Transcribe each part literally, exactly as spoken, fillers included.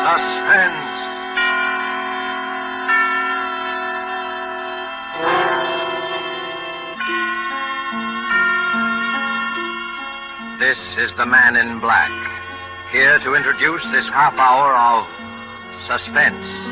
Suspense. This is the Man in Black, here to introduce this half hour of suspense.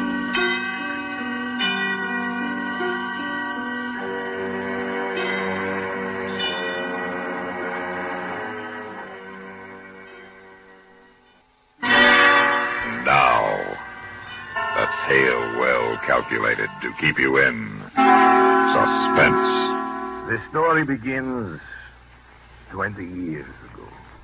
Calculated to keep you in suspense. The story begins twenty years ago.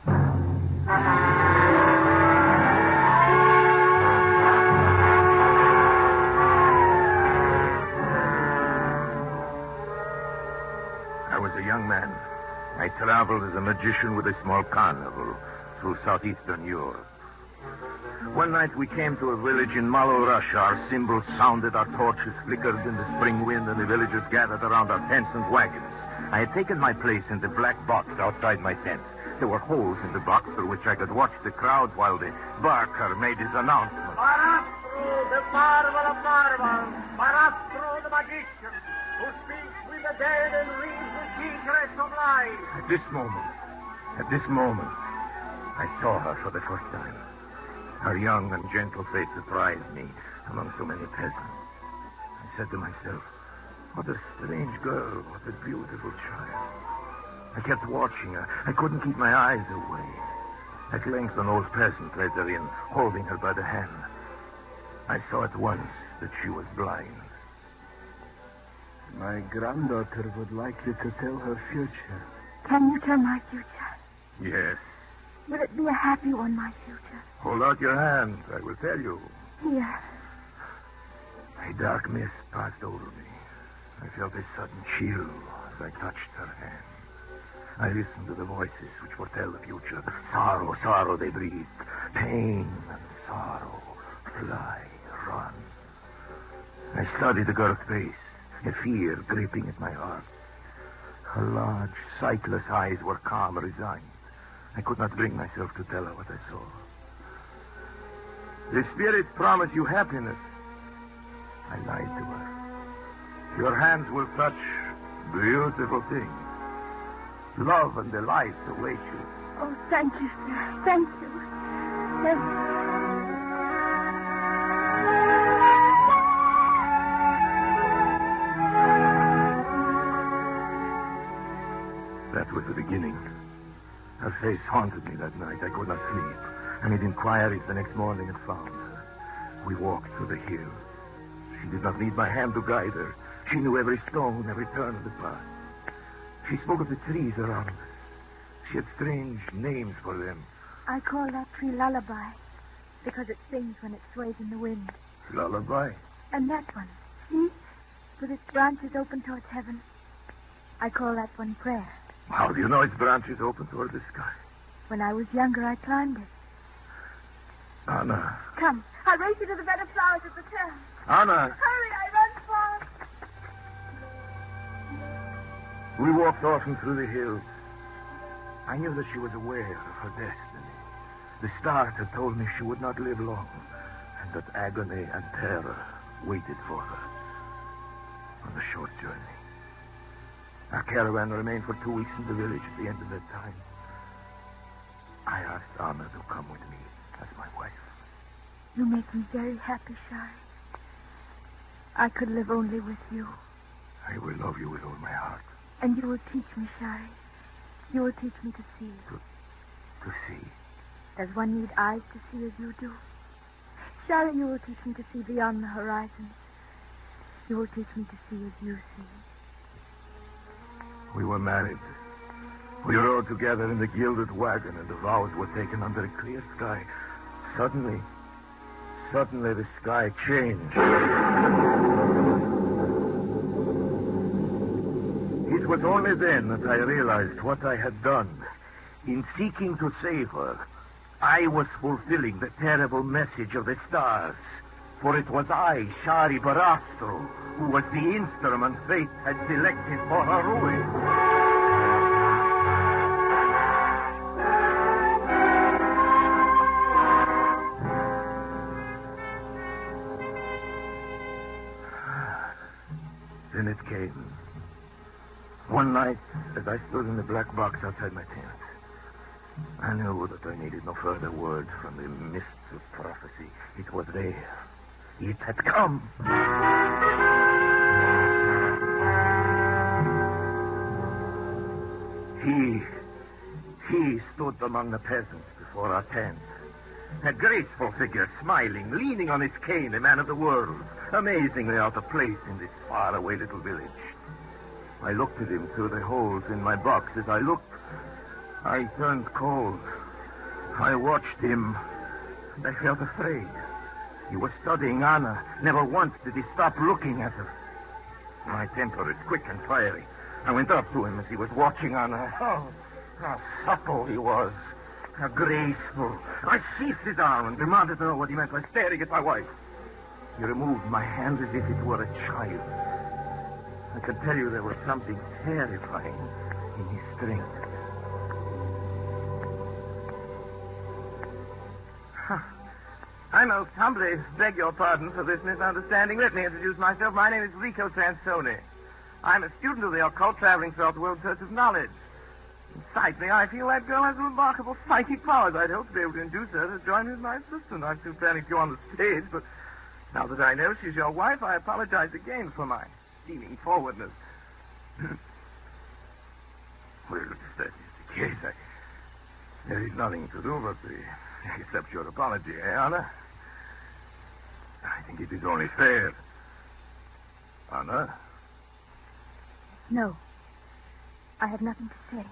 I was a young man. I traveled as a magician with a small carnival through southeastern Europe. One night we came to a village in Malo, Russia. Our cymbals sounded, our torches flickered in the spring wind, and the villagers gathered around our tents and wagons. I had taken my place in the black box outside my tent. There were holes in the box through which I could watch the crowd while the barker made his announcement. Barastro, the marvel of marvels. Barastro, the magician, who speaks with the dead and reads the secrets of life. At this moment, at this moment, I saw her for the first time. Her young and gentle face surprised me among so many peasants. I said to myself, what a strange girl, what a beautiful child. I kept watching her. I couldn't keep my eyes away. At length, an old peasant led her in, holding her by the hand. I saw at once that she was blind. My granddaughter would like you to tell her future. Can you tell my future? Yes. Will it be a happy one, my future? Hold out your hand. I will tell you. Here. A dark mist passed over me. I felt a sudden chill as I touched her hand. I listened to the voices which foretell the future. Sorrow, sorrow, they breathed. Pain and sorrow. Fly, run. I studied the girl's face, a fear gripping at my heart. Her large, sightless eyes were calm, resigned. I could not bring myself to tell her what I saw. The spirits promise you happiness. I lied to her. Your hands will touch beautiful things. Love and delight await you. Oh, thank you, sir. Thank you. Thank you. That was the beginning. Her face haunted me that night. I could not sleep. I made inquiries the next morning and found her. We walked through the hills. She did not need my hand to guide her. She knew every stone, every turn of the path. She spoke of the trees around us. She had strange names for them. I call that tree Lullaby because it sings when it sways in the wind. Lullaby? And that one, see? With its branches open towards heaven. I call that one Prayer. How do you know its branches open toward the sky? When I was younger, I climbed it. Anna. Come, I'll race you to the bed of flowers at the turn. Anna. Hurry, I run fast. We walked often through the hills. I knew that she was aware of her destiny. The stars had told me she would not live long, and that agony and terror waited for her on the short journey. Our caravan remained for two weeks in the village. At the end of that time, I asked Anna to come with me as my wife. You make me very happy, Shari. I could live only with you. I will love you with all my heart. And you will teach me, Shari. You will teach me to see. To, to see? Does one need eyes to see as you do? Shari, you will teach me to see beyond the horizon. You will teach me to see as you see. We were married. We rode together in the gilded wagon, and the vows were taken under a clear sky. Suddenly, suddenly the sky changed. It was only then that I realized what I had done. In seeking to save her, I was fulfilling the terrible message of the stars. For it was I, Shari Barastro, who was the instrument fate had selected for her ruin. As I stood in the black box outside my tent, I knew that I needed no further word from the mists of prophecy. It was there. It had come. He, he stood among the peasants before our tent. A graceful figure, smiling, leaning on his cane, a man of the world, amazingly out of place in this faraway little village. I looked at him through the holes in my box. As I looked, I turned cold. I watched him, and I felt afraid. He was studying Anna. Never once did he stop looking at her. My temper is quick and fiery. I went up to him as he was watching Anna. Oh, how supple he was. How graceful. I seized his arm and demanded to know what he meant by staring at my wife. He removed my hand as if it were a child. I can tell you there was something terrifying in his strength. Huh. I most humbly beg your pardon for this misunderstanding. Let me introduce myself. My name is Rico Sansoni. I'm a student of the occult traveling throughout the world in search of knowledge. Incite me, I feel that girl has remarkable psychic powers. I'd hope to be able to induce her to join me as my assistant. I'm still planning to go on the stage, but now that I know she's your wife, I apologize again for my seeming forwardness. Well, if that is the case, I, there is nothing to do but to accept your apology, eh, Anna? I think it is only fair. Anna? No. I have nothing to say.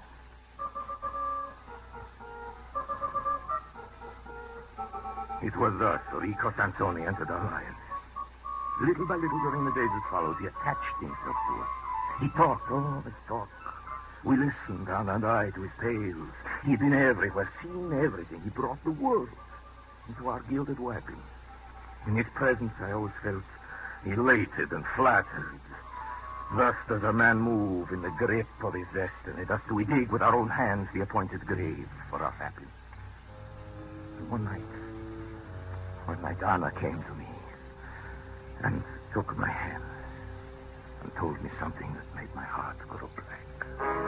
It was thus Rico Sansoni entered our alliance. Little by little during the days that followed, he attached himself to us. He talked, oh, his talk. We listened, Anna and I, to his tales. He'd been everywhere, seen everything. He brought the world into our gilded wagon. In his presence, I always felt elated and flattered. Thus does a man move in the grip of his destiny. Thus do we dig with our own hands the appointed grave for our happiness. And one night, one night Anna came to me and took my hand and told me something that made my heart grow black.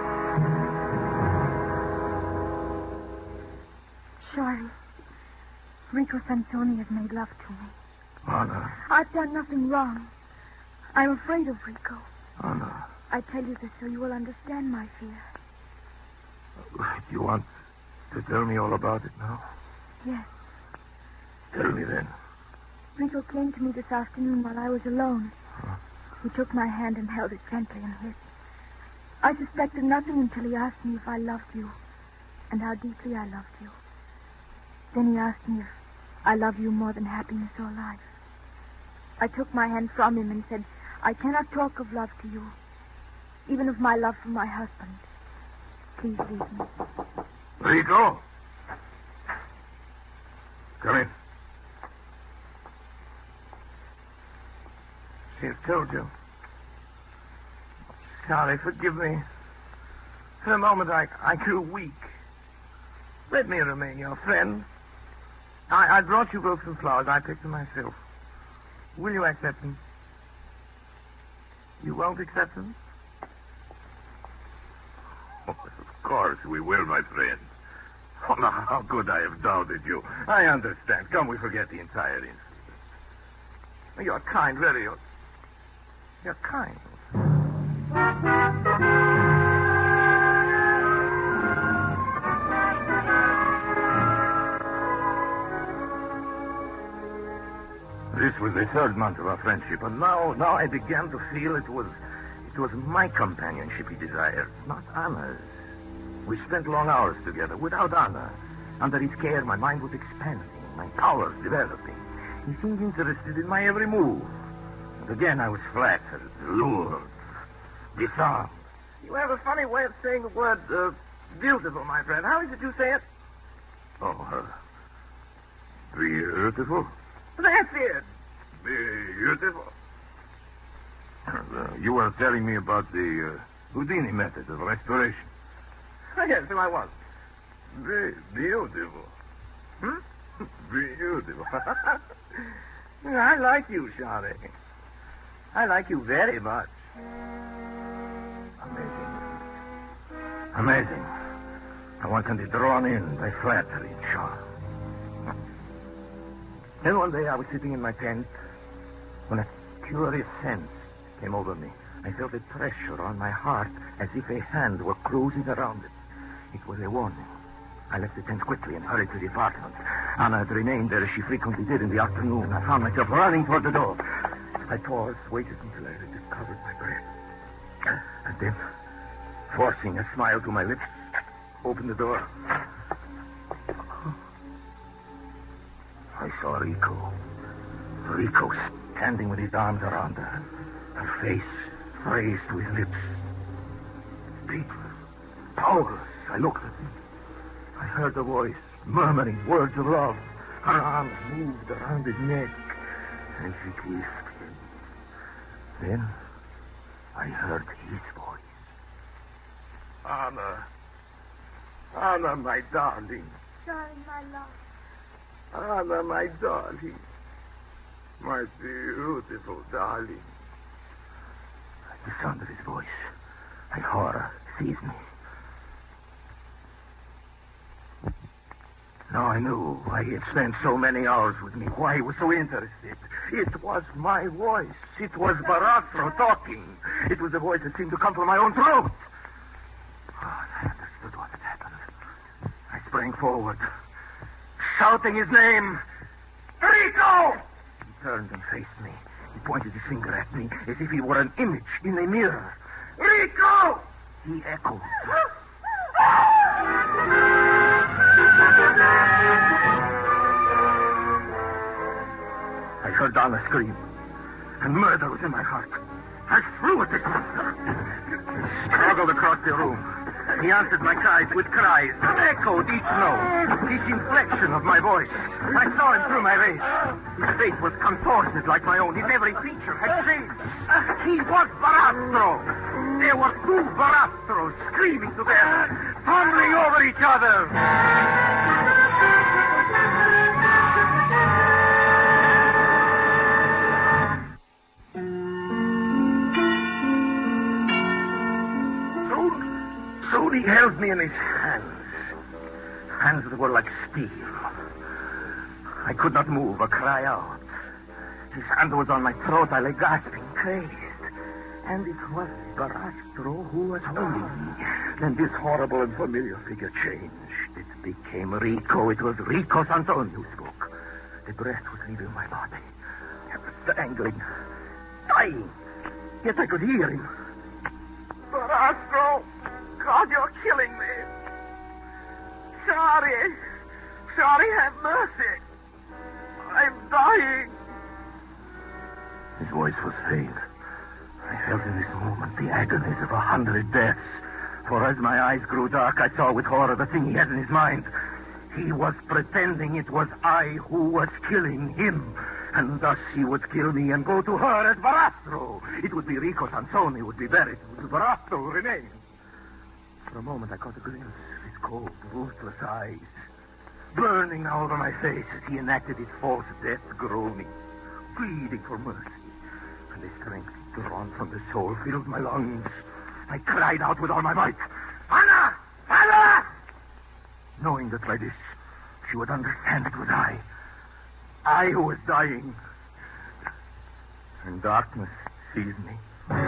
Charlie, Rico Sansoni has made love to me. Anna. I've done nothing wrong. I'm afraid of Rico. Anna. I tell you this so you will understand my fear. Do you want to tell me all about it now? Yes. Tell me then. Rico came to me this afternoon while I was alone. Huh? He took my hand and held it gently in his. I suspected nothing until he asked me if I loved you and how deeply I loved you. Then he asked me if I love you more than happiness or life. I took my hand from him and said, I cannot talk of love to you, even of my love for my husband. Please leave me. Rico! Come in. She has told you. Sorry, forgive me. For a moment I, I grew weak. Let me remain your friend. I, I brought you both some flowers. I picked them myself. Will you accept them? You won't accept them? Oh, of course we will, my friend. Oh, now, how could I have doubted you? I understand. Come, we forget the entire incident. You're kind, really. You're, you're kind. This was the third month of our friendship, and now, now I began to feel it was, it was my companionship he desired, not Anna's. We spent long hours together. Without Anna, under his care, my mind was expanding, my powers developing. He seemed interested in my every move. And again, I was flattered, lured, disarmed. You have a funny way of saying the word uh, beautiful, my friend. How is it you say it? Oh, uh, beautiful. That's it. Beautiful. Uh, you were telling me about the uh, Houdini method of restoration. Oh, yes, so I was. Be- beautiful. Hmm? Beautiful. I like you, Charlie. I like you very much. Amazing. Amazing. I wasn't drawn in by flattery and charm. Then one day I was sitting in my tent when a curious sense came over me. I felt a pressure on my heart as if a hand were closing around it. It was a warning. I left the tent quickly and hurried to the apartment. Anna had remained there as she frequently did in the afternoon. I found myself running toward the door. I paused, waited until I had recovered my breath. And then, forcing a smile to my lips, opened the door. I saw Rico. Rico standing with his arms around her. Her face raised to his lips. Speechless, powerless, I looked at him. I heard a voice murmuring words of love. Her arms moved around his neck, and she kissed him. Then I heard his voice. Anna. Anna, my darling. Darling, my love. Anna, my darling. My beautiful darling. At the sound of his voice, a horror seized me. Now I knew why he had spent so many hours with me, why he was so interested. It was my voice. It was Baratro talking. It was a voice that seemed to come from my own throat. Oh, I understood what had happened. I sprang forward, shouting his name. Rico! He turned and faced me. He pointed his finger at me as if he were an image in a mirror. Rico! He echoed. I heard Anna scream, and murder was in my heart. I flew at this monster. He struggled across the room. He answered my cries with cries that echoed each note, each inflection of my voice. I saw him through my race. His face was contorted like my own. His every feature had changed. He was Baratro. There were two Baratros screaming together, tumbling over each other. So he held me in his hands, hands that were like steel. I could not move or cry out. His hand was on my throat. I lay gasping, crazed. And it was Baratro who was holding me. Then this horrible and familiar figure changed. It became Rico. It was Rico Santoni who spoke. The breath was leaving my body. I was strangling, dying. Yet I could hear him. Baratro! God, you're killing me. Sorry. Sorry, have mercy. I'm dying. His voice was faint. I felt in this moment the agonies of a hundred deaths. For as my eyes grew dark, I saw with horror the thing he had in his mind. He was pretending it was I who was killing him. And thus he would kill me and go to her as Baratro. It would be Rico Santoni who would be buried. It would be Baratro who remained. For a moment, I caught a glimpse of his cold, ruthless eyes, burning now over my face as he enacted his false death, groaning, pleading for mercy. And the strength drawn from the soul filled my lungs. I cried out with all my might, Anna! Anna! Knowing that by this, she would understand it was I. I who was dying. And darkness seized me.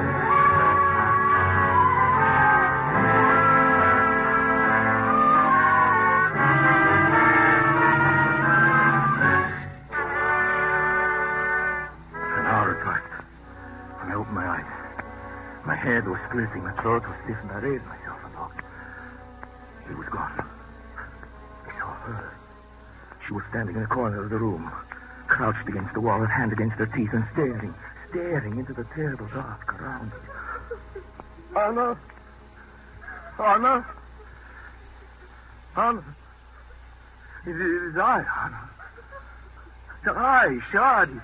My head was splitting, my throat was stiffened. I raised myself and looked. He was gone. I saw her. She was standing in a corner of the room, crouched against the wall, her hand against her teeth, and staring, staring into the terrible dark around her. Anna! Anna! Anna! It is I, Anna. It's I, Shadi.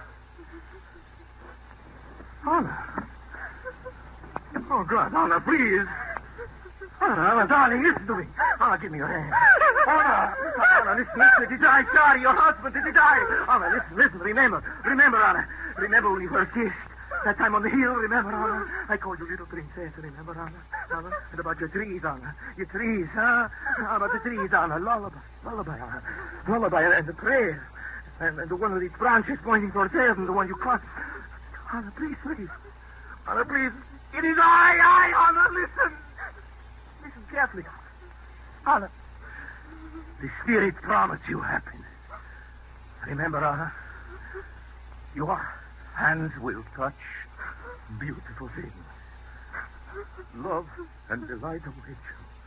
Anna! Oh, God, Anna, please. Anna, Anna, darling, listen to me. Anna, give me your hand. Anna, Anna, listen, listen. It is I, Shari, your husband. It is I. Anna, listen, listen. Remember, remember, Anna. Remember when we first kissed. That time on the hill, remember, Anna? I called you little princess, remember, Anna? Anna? And about your trees, Anna. Your trees, huh? About the trees, Anna. Lullaby. Lullaby, Anna. Lullaby and the prayer. And, and the one with its branches pointing towards heaven, the one you crossed. Anna, please, please. Anna, please. It is I, I, Anna, listen. Listen carefully, Anna. The spirit promised you happiness. Remember, Anna, your hands will touch beautiful things. Love and delight await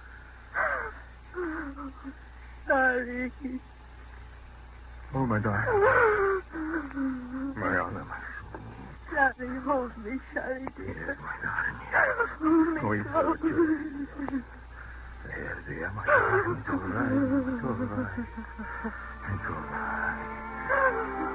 you. Sorry. Oh, my darling. My Anna, my soul. Darling, hold me, Shari, dear. Yes, my darling, yes. Hold me Oh, it's close. all good. There, there, my darling. It's all right. It's all right. It's all right.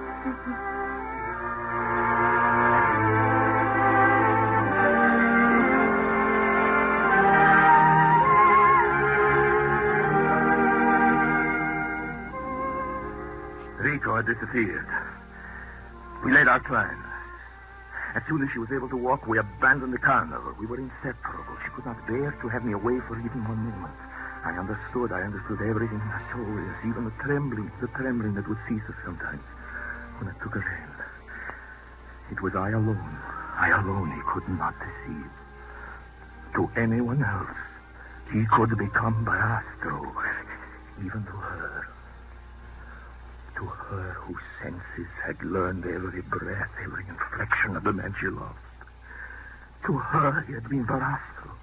Rico had disappeared. We laid our plans. As soon as she was able to walk, we abandoned the carnival. We were inseparable. She could not bear to have me away for even one moment. I understood. I understood everything in her soul. Yes, even the trembling, the trembling that would seize her sometimes when I took her hand. It was I alone. I alone he could not deceive. To anyone else, he could become Barastro, even to her. To her whose senses had learned every breath, every inflection of the man she loved. To her he had been Barastro.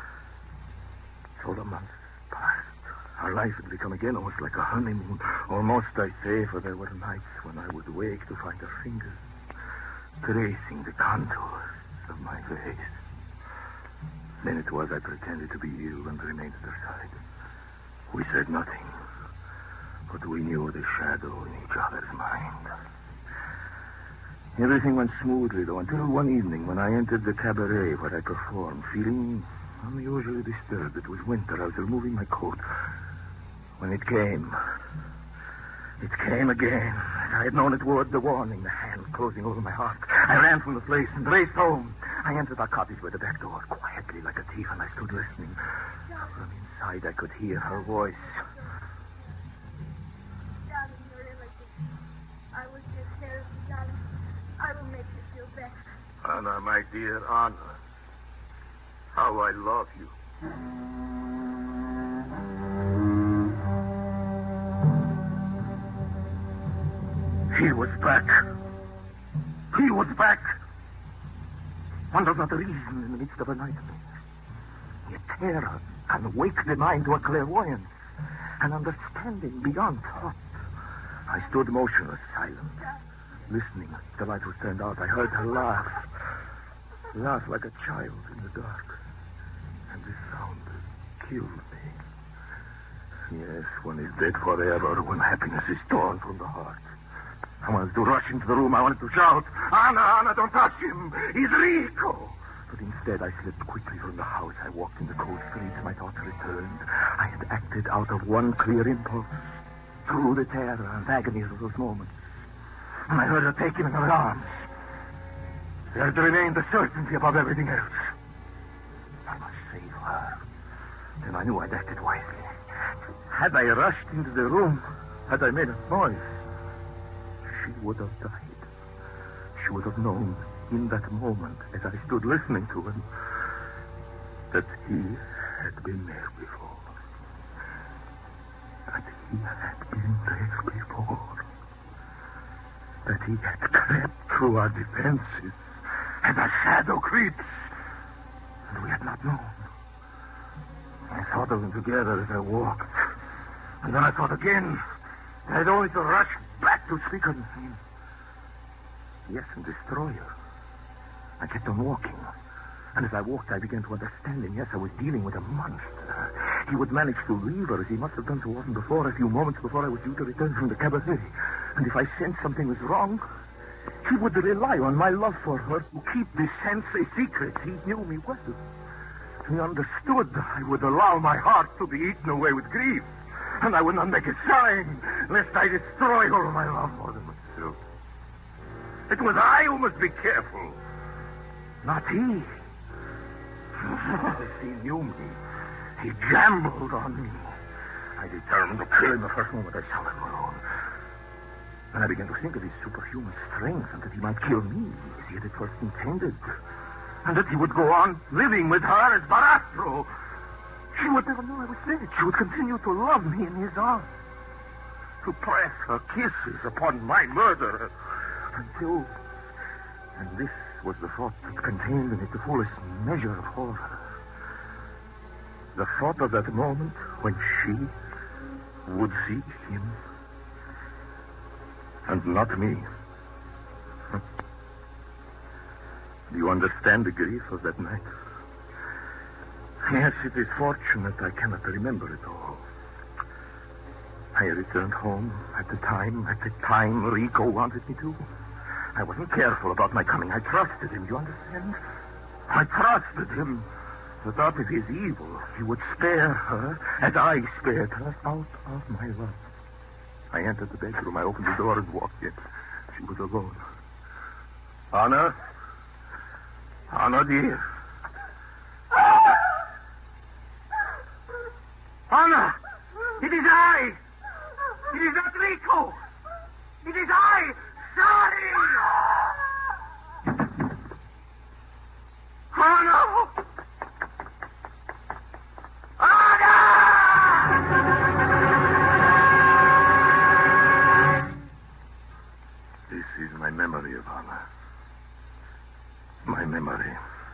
So the months passed. Our life had become again almost like a honeymoon. Almost, I say, for there were nights when I would wake to find her fingers tracing the contours of my face. Then it was I pretended to be ill and remained at her side. We said nothing, but we knew the shadow in each other's mind. Everything went smoothly, though, until one evening when I entered the cabaret where I performed, feeling unusually disturbed. It was winter. I was removing my coat when it came. It came again. I had known it would, the warning, the hand closing over my heart. I ran from the place and raced home. I entered our cottage by the back door, quietly like a thief, and I stood listening. From inside, I could hear her voice. Darling, you're ill again. I will take care of you, darling. I will make you feel better. Anna, my dear Anna, how I love you. He was back. He was back. One does not reason in the midst of a nightmare. Yet terror can wake the mind to a clairvoyance, an understanding beyond thought. I stood motionless, silent, listening. The light was turned out. I heard her laugh. Laugh like a child in the dark. And this sound killed me. Yes, one is dead forever when happiness is torn from the heart. I wanted to rush into the room. I wanted to shout, Anna, Anna, don't touch him. He's Rico. But instead, I slipped quickly from the house. I walked in the cold streets. My thoughts returned. I had acted out of one clear impulse, through the terror and agony of those moments. And I heard her take him in her arms. There had remained the certainty above everything else. I must save her. Then I knew I'd acted wisely. Had I rushed into the room, had I made a noise, she would have died. She would have known in that moment, as I stood listening to him, that he had been there before. That he had been there before. That he had crept through our defenses as a shadow creeps, and we had not known. I thought of them together as I walked, and then I thought again. I had only to rush back to speak of him. Yes, and destroy her. I kept on walking. And as I walked, I began to understand him. Yes, I was dealing with a monster. He would manage to leave her as he must have done so often before, a few moments before I was due to return from the cabaret. And if I sensed something was wrong, he would rely on my love for her to keep this sense a secret. He knew me well. He understood I would allow my heart to be eaten away with grief. And I would not make a sign, lest I destroy all my love for them myself. It was I who must be careful. Not he. If he knew me, he gambled on me. I determined to kill him the first moment I saw him alone. Then I began to think of his superhuman strength and that he might kill me as he had at first intended. And that he would go on living with her as Barastro. She would never know I was dead. She would continue to love me in his arms. To press her kisses upon my murderer. Until... And this was the thought that contained in it the fullest measure of horror. The thought of that moment when she would see him. And not me. Do you understand the grief of that night? Yes, it is fortunate I cannot remember it all. I returned home at the time, at the time Rico wanted me to. I wasn't careful about my coming. I trusted him, you understand? I trusted him that out of his evil he would spare her as I spared her out of my love. I entered the bedroom. I opened the door and walked in. She was alone. Anna? Anna, dear. Anna! It is I! It is not Rico! It is I! Sorry! Anna! Anna! This is my memory of Anna. My memory.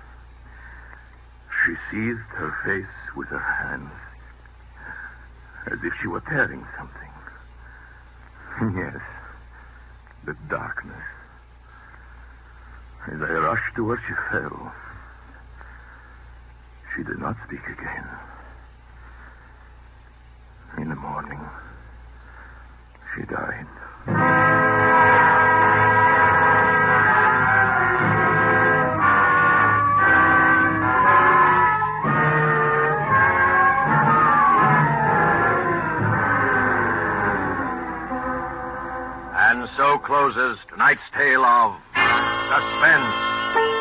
She seized her face with her hands, as if she were tearing something. Yes, the darkness. As I rushed to her, she fell. She did not speak again. In the morning, she died. And so closes tonight's tale of Suspense.